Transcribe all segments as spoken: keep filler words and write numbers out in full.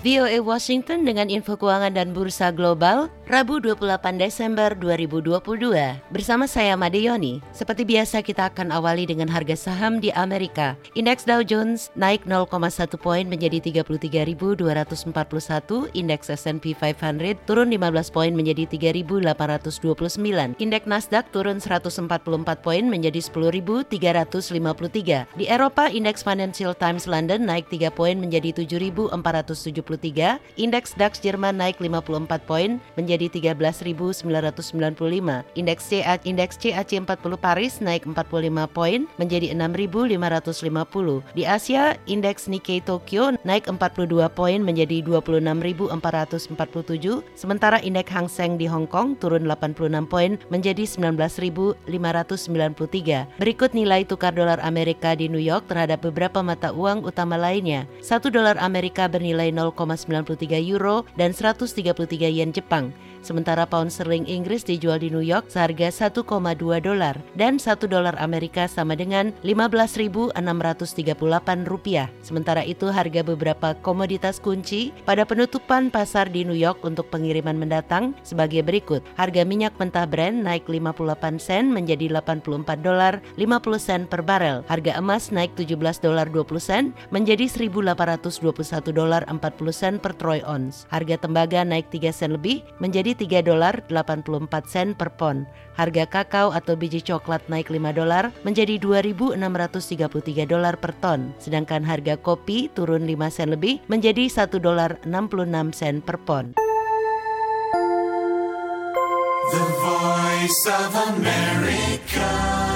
V O A Washington dengan info keuangan dan bursa global, Rabu dua puluh delapan Desember dua ribu dua puluh dua. Bersama saya Made Yoni. Seperti biasa kita akan awali dengan harga saham di Amerika. Indeks Dow Jones naik nol koma satu poin menjadi tiga puluh tiga ribu dua ratus empat puluh satu. Indeks S and P lima ratus turun lima belas poin menjadi tiga ribu delapan ratus dua puluh sembilan. Indeks Nasdaq turun seratus empat puluh empat poin menjadi sepuluh ribu tiga ratus lima puluh tiga. Di Eropa, indeks Financial Times London naik tiga poin menjadi tujuh ribu empat ratus tujuh puluh tiga, indeks DAX Jerman naik lima puluh empat poin menjadi tiga belas ribu sembilan ratus sembilan puluh lima, indeks C A C indeks C A C empat puluh Paris naik empat puluh lima poin menjadi enam ribu lima ratus lima puluh. Di Asia, indeks Nikkei Tokyo naik empat puluh dua poin menjadi dua puluh enam ribu empat ratus empat puluh tujuh, sementara indeks Hang Seng di Hong Kong turun delapan puluh enam poin menjadi sembilan belas ribu lima ratus sembilan puluh tiga. Berikut nilai tukar dolar Amerika di New York terhadap beberapa mata uang utama lainnya. satu dolar Amerika bernilai nol koma sembilan tiga euro dan seratus tiga puluh tiga yen Jepang. Sementara pound sterling Inggris dijual di New York seharga satu koma dua dolar dan satu dolar Amerika sama dengan lima belas ribu enam ratus tiga puluh delapan rupiah. Sementara itu harga beberapa komoditas kunci pada penutupan pasar di New York untuk pengiriman mendatang sebagai berikut. Harga minyak mentah Brent naik lima puluh delapan sen menjadi delapan puluh empat dolar lima puluh sen per barel. Harga emas naik tujuh belas dolar dua puluh sen menjadi seribu delapan ratus dua puluh satu dolar empat puluh sen per troy ounce. Harga tembaga naik tiga sen lebih menjadi tiga dolar delapan puluh empat sen per pon. Harga kakao atau biji coklat naik lima dolar menjadi dua ribu enam ratus tiga puluh tiga dolar per ton. Sedangkan harga kopi turun lima sen lebih menjadi satu dolar enam puluh enam sen per pon. The Voice of America.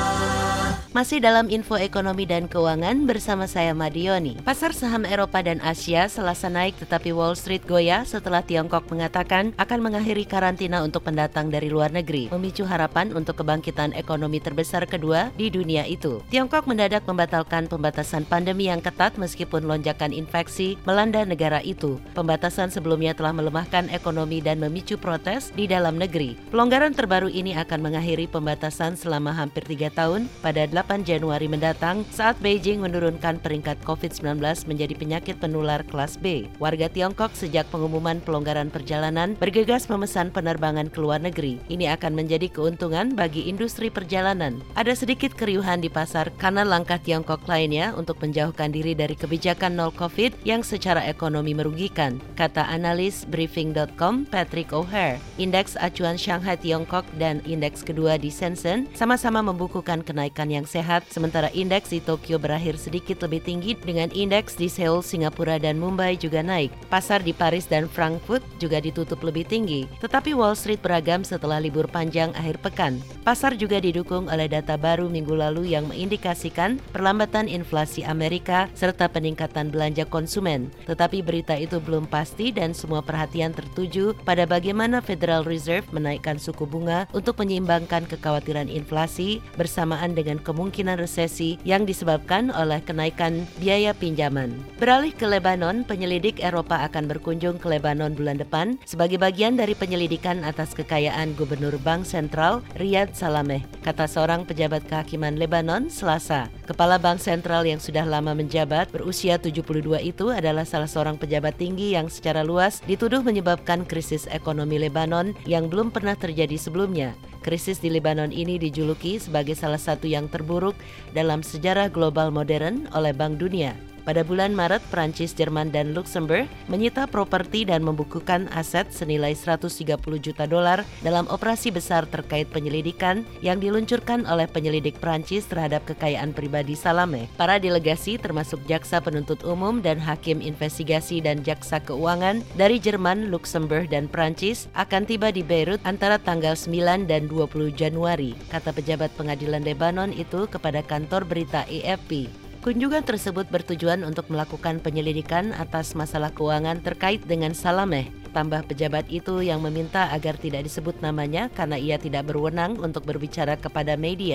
Masih dalam info ekonomi dan keuangan bersama saya Made Yoni. Pasar saham Eropa dan Asia Selasa naik tetapi Wall Street goyah setelah Tiongkok mengatakan akan mengakhiri karantina untuk pendatang dari luar negeri, memicu harapan untuk kebangkitan ekonomi terbesar kedua di dunia itu. Tiongkok mendadak membatalkan pembatasan pandemi yang ketat meskipun lonjakan infeksi melanda negara itu. Pembatasan sebelumnya telah melemahkan ekonomi dan memicu protes di dalam negeri. Pelonggaran terbaru ini akan mengakhiri pembatasan selama hampir tiga tahun pada delapan Januari mendatang saat Beijing menurunkan peringkat covid sembilan belas menjadi penyakit penular kelas B. Warga Tiongkok sejak pengumuman pelonggaran perjalanan bergegas memesan penerbangan ke luar negeri. Ini akan menjadi keuntungan bagi industri perjalanan. Ada sedikit keriuhan di pasar karena langkah Tiongkok lainnya untuk menjauhkan diri dari kebijakan nol covid yang secara ekonomi merugikan, kata analis briefing dot com Patrick O'Hare. Indeks acuan Shanghai Tiongkok dan indeks kedua di Shenzhen sama-sama membukukan kenaikan yang sehat, sementara indeks di Tokyo berakhir sedikit lebih tinggi dengan indeks di Seoul, Singapura, dan Mumbai juga naik. Pasar di Paris dan Frankfurt juga ditutup lebih tinggi, tetapi Wall Street beragam setelah libur panjang akhir pekan. Pasar juga didukung oleh data baru minggu lalu yang mengindikasikan perlambatan inflasi Amerika serta peningkatan belanja konsumen. Tetapi berita itu belum pasti dan semua perhatian tertuju pada bagaimana Federal Reserve menaikkan suku bunga untuk menyeimbangkan kekhawatiran inflasi bersamaan dengan kemungkinan resesi yang disebabkan oleh kenaikan biaya pinjaman. Beralih ke Lebanon, penyelidik Eropa akan berkunjung ke Lebanon bulan depan sebagai bagian dari penyelidikan atas kekayaan Gubernur Bank Sentral Riyad Salameh, kata seorang pejabat kehakiman Lebanon Selasa. Kepala Bank Sentral yang sudah lama menjabat berusia tujuh puluh dua itu adalah salah seorang pejabat tinggi yang secara luas dituduh menyebabkan krisis ekonomi Lebanon yang belum pernah terjadi sebelumnya. Krisis di Lebanon ini dijuluki sebagai salah satu yang terburuk dalam sejarah global modern oleh Bank Dunia. Pada bulan Maret, Prancis, Jerman, dan Luxembourg menyita properti dan membukukan aset senilai seratus tiga puluh juta dolar dalam operasi besar terkait penyelidikan yang diluncurkan oleh penyelidik Prancis terhadap kekayaan pribadi Salameh. Para delegasi termasuk jaksa penuntut umum dan hakim investigasi dan jaksa keuangan dari Jerman, Luxembourg, dan Prancis akan tiba di Beirut antara tanggal sembilan dan dua puluh Januari, kata pejabat pengadilan Lebanon itu kepada kantor berita A F P. Kunjungan tersebut bertujuan untuk melakukan penyelidikan atas masalah keuangan terkait dengan Salameh. Tambah pejabat itu yang meminta agar tidak disebut namanya karena ia tidak berwenang untuk berbicara kepada media.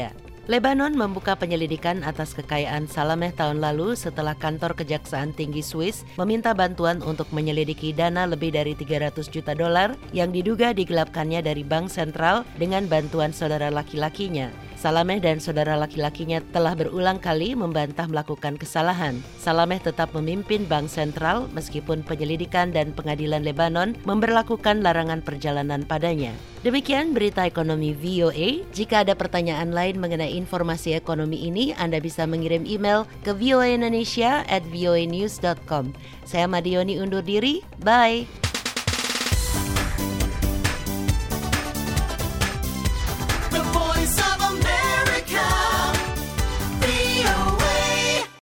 Lebanon membuka penyelidikan atas kekayaan Salameh tahun lalu setelah kantor Kejaksaan Tinggi Swiss meminta bantuan untuk menyelidiki dana lebih dari tiga ratus juta dolar yang diduga digelapkannya dari bank sentral dengan bantuan saudara laki-lakinya. Salameh dan saudara laki-lakinya telah berulang kali membantah melakukan kesalahan. Salameh tetap memimpin bank sentral meskipun penyelidikan dan pengadilan Lebanon memberlakukan larangan perjalanan padanya. Demikian berita ekonomi V O A. Jika ada pertanyaan lain mengenai informasi ekonomi ini, Anda bisa mengirim email ke v o a indonesia at v o a news dot com. Saya Madioni undur diri. Bye.